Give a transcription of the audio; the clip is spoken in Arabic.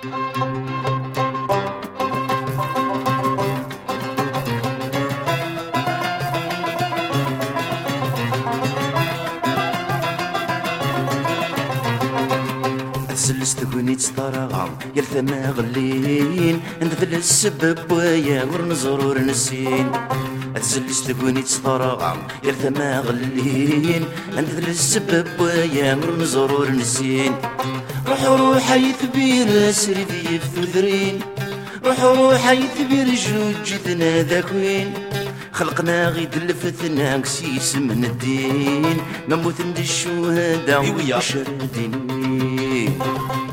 سلست كوني تسترغم يا ثما غلين نذل السبب ويا ورنزرور نسين سلست كوني تسترغم يا ثما غلين نذل السبب ويا ورنزرور نسين روحوا روح يثبير سريدي ثذرين روحوا روح يثبير جوجتنا ذاكوين خلقنا غيد لفتنا قسيس من الدين ما موت ند الشهداء وشردين